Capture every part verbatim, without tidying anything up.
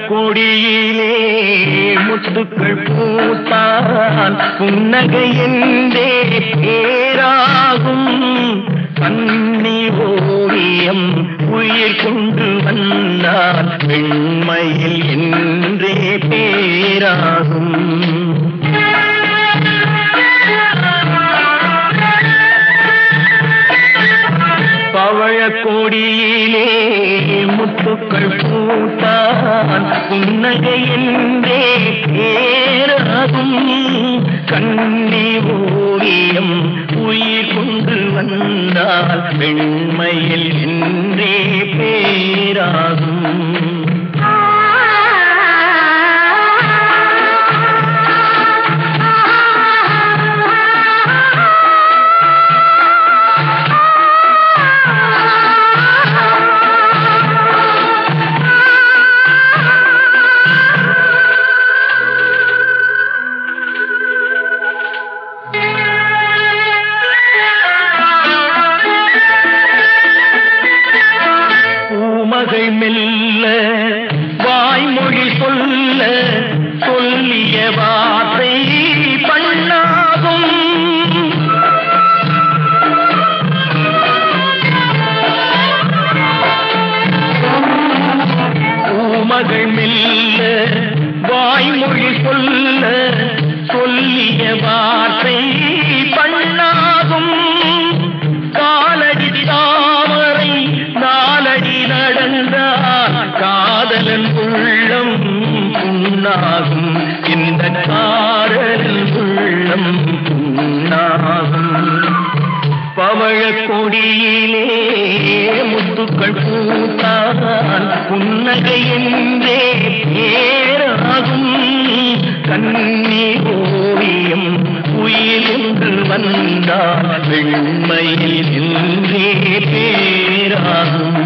கொடியிலே முத்துக்கள் பூத்தான் புன்னகை என்றே பேராகும். கண்ணி ஓவியம் உயிர் கொண்டு வந்தான் பெண்மையில் என்றே பேராகும். பவழ கொடியிலே முத்துக்கள் பூத்தான் புன்னகை என்றே பேராகும். கண்ணி ஓவியம் உயிர் கொண்டு வந்தால் பெண்மையில் என்றே பேராகும். மகை மெல்ல வாய்மொழி சொல்ல சொல்லிய வார்த்தை பண்ணாகும். மகள் மெல்ல வாய்மொழி சொல்ல சொல்லிய வார்த்தை பண்ணாகும். காலடி தாமரை நாலடி நடந்தால் காதலன் உள்ளம் புண்ணாகும். இந்த காதலன் உள்ளம் புண்ணாகும். பவழ கொடியிலே முத்துக்கள் பூத்தான் புன்னகை என்றே பேராகும். கண்ணி ஓவியம் உயிர் என்று வந்தால் வெண்மையில் என்றே பேராகும்.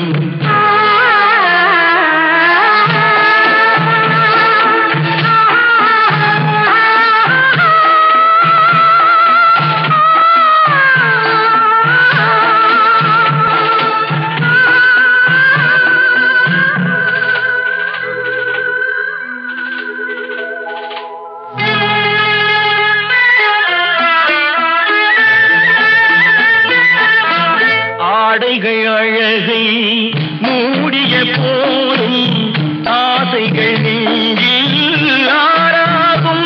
ஆடைகள் அழகை மூடிய போதும் ஆசைகள் நெஞ்சில் ஆறாகும்.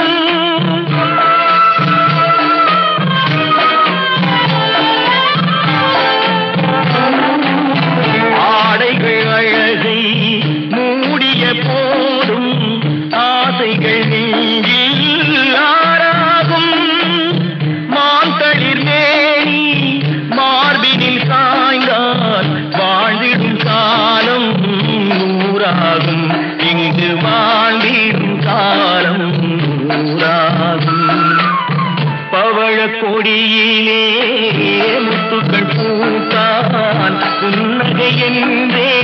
ஆடைகள் அழகை மூடிய போதும் ஆசைகள் நெஞ்சில் ஆறாகும். மாந்தளிர் மேனி மார்பினில் சாய்ந்தால் வாழ்ந்திடும் காலம் நூறாகும். இங்கு வாழ்ந்திடும் காலம் நூறாகும். பவழ கொடியிலே முத்துக்கள் பூத்தான் புன்னகை என்றே